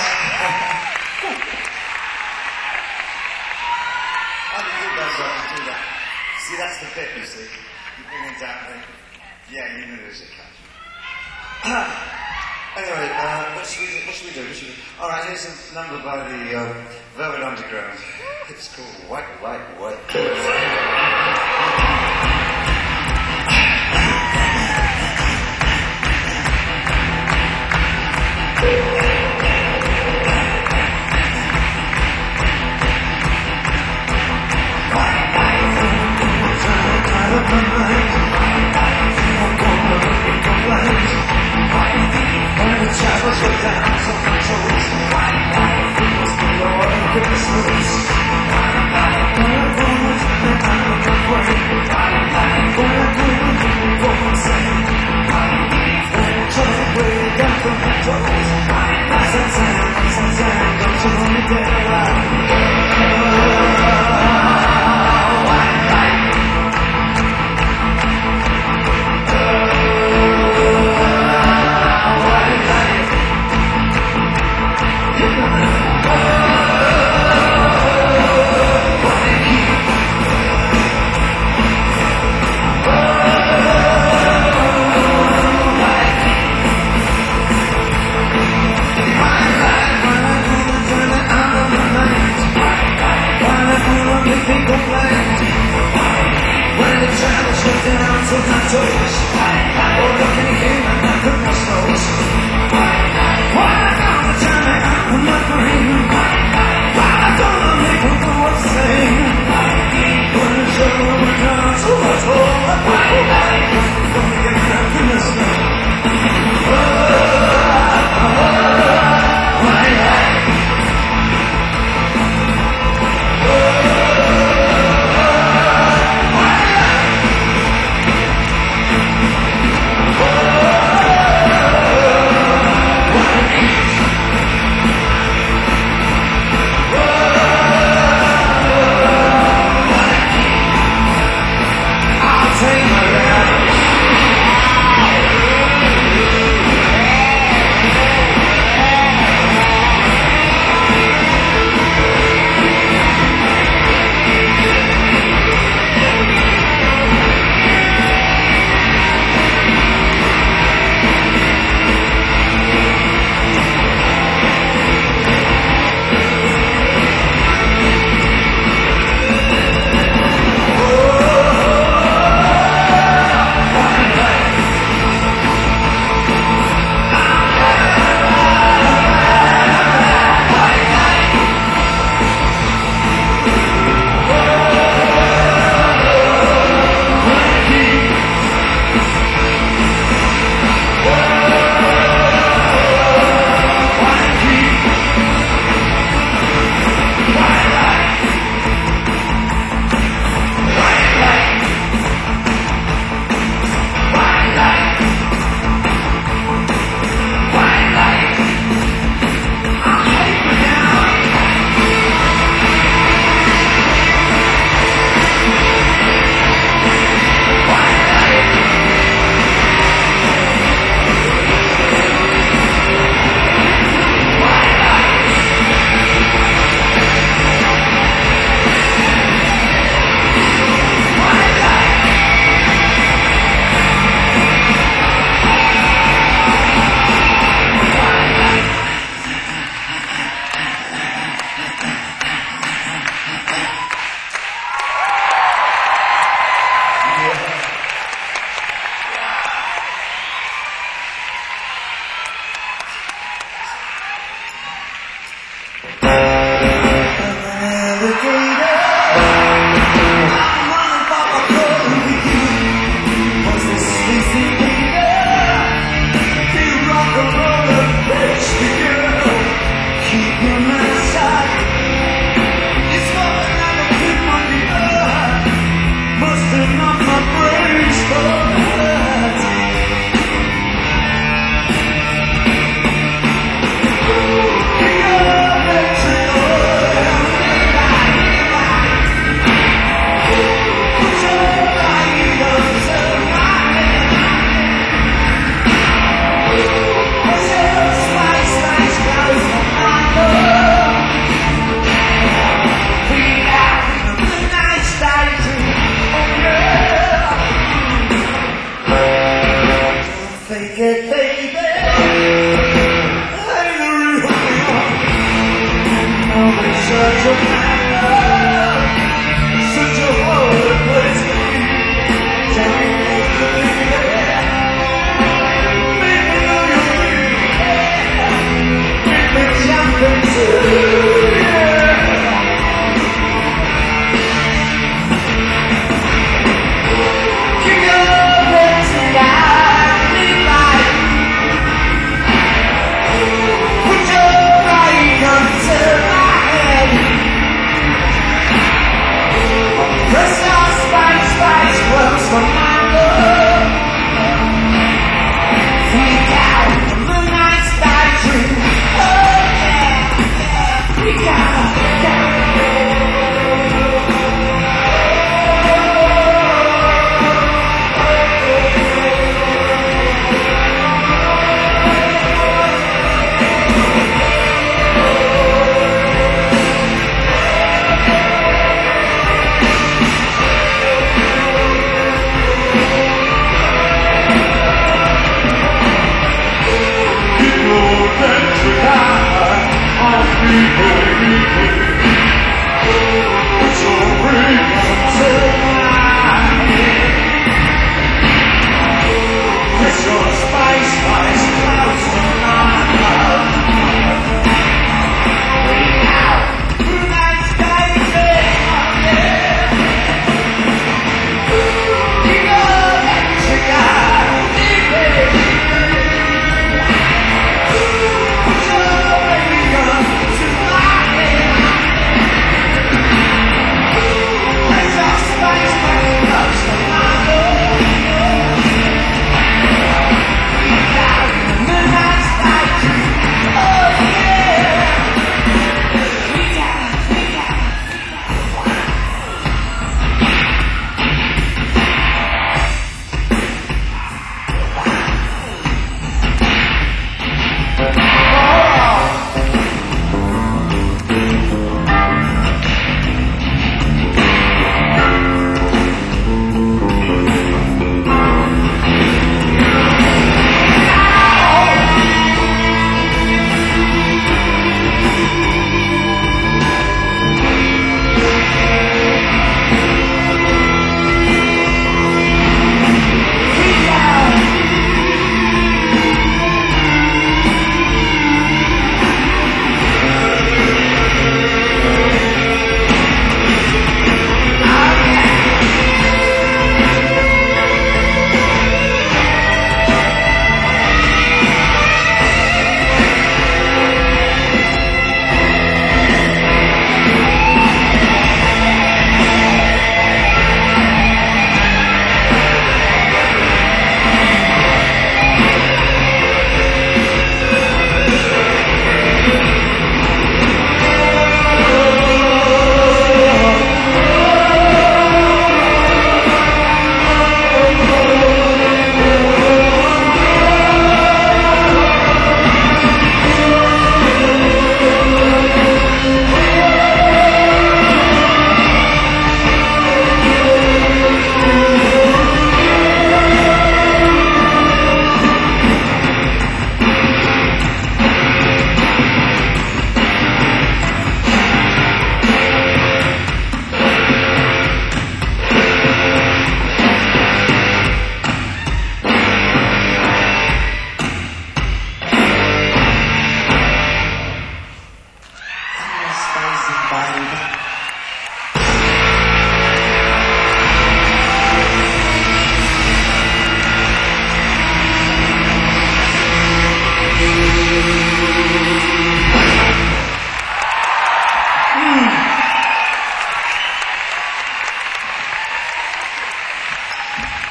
How do you do that? Do that? See, that's the bit, you see. You bring it down there. Yeah, you know there's a cut. Anyway, what should we do? All right, here's a number by the Velvet Underground. It's called White, White, White.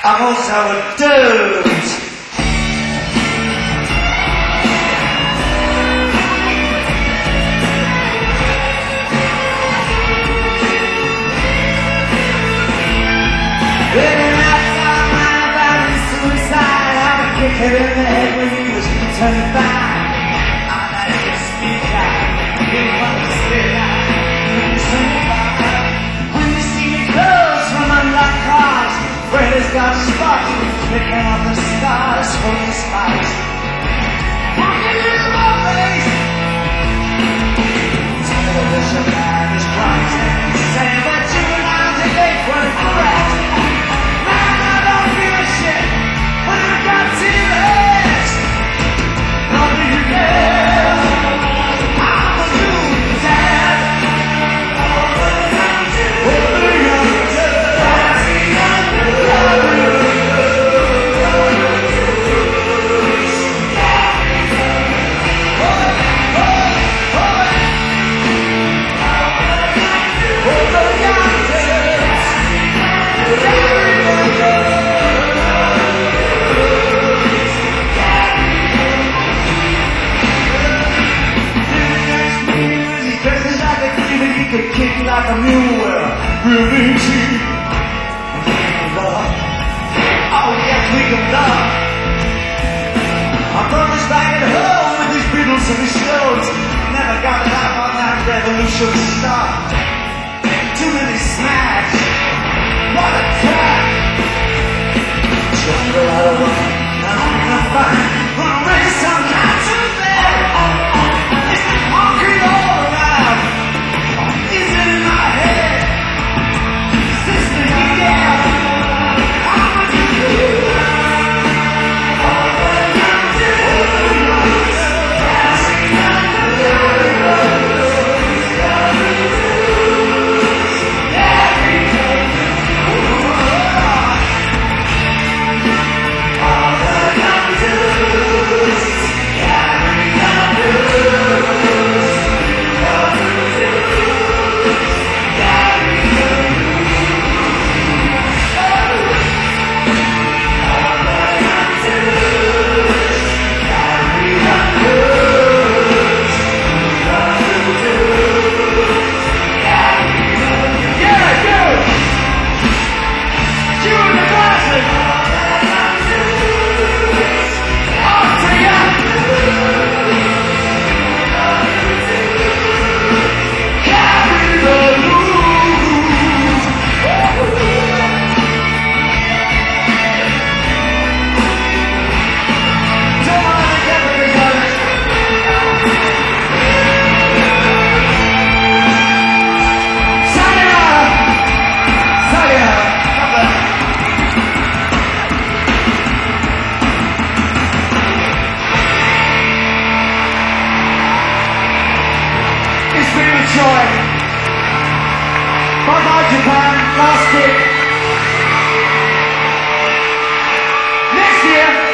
I'm also a dude. Living outside my body, suicide. I'm a kick her in the head when he was 25. I'm not here to speak out. You want to spit out. When you see me close from unlocked cars, Freddy's got a spot, picking up the stars from the spikes. Walking in my face. Television man is crying, saying that juveniles and they weren't correct. Man, I don't give a shit when I got to your head. Nor do you care. I'm a new dad. Kick like a mule, really cheap. Oh yes, we can love. I promised back at home with these Beatles and these shows. Never got it up on that revolution start. Too many smacks. What a track. Jungle out of one. Now I'm gonna find. Gonna raise some cats in there. It's the concrete all around. Is it in my head? Sister, yeah. I'm a dude. Bye-bye Japan, last kick. Next year.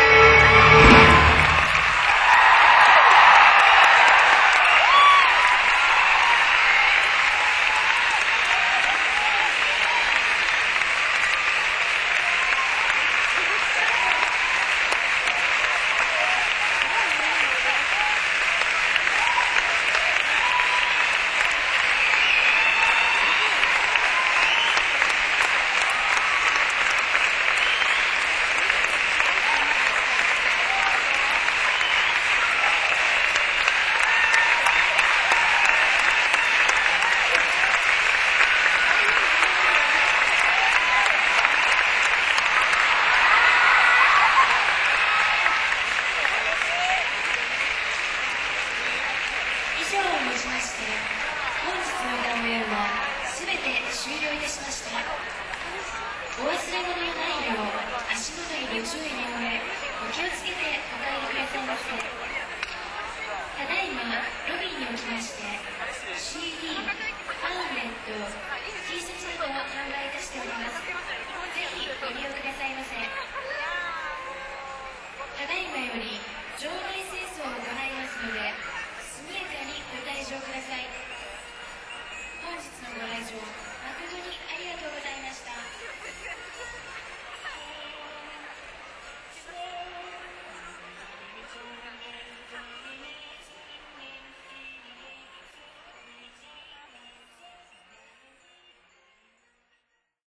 CD、パンフレット、T シャツなどを販売いたしております。ぜひご利用ください。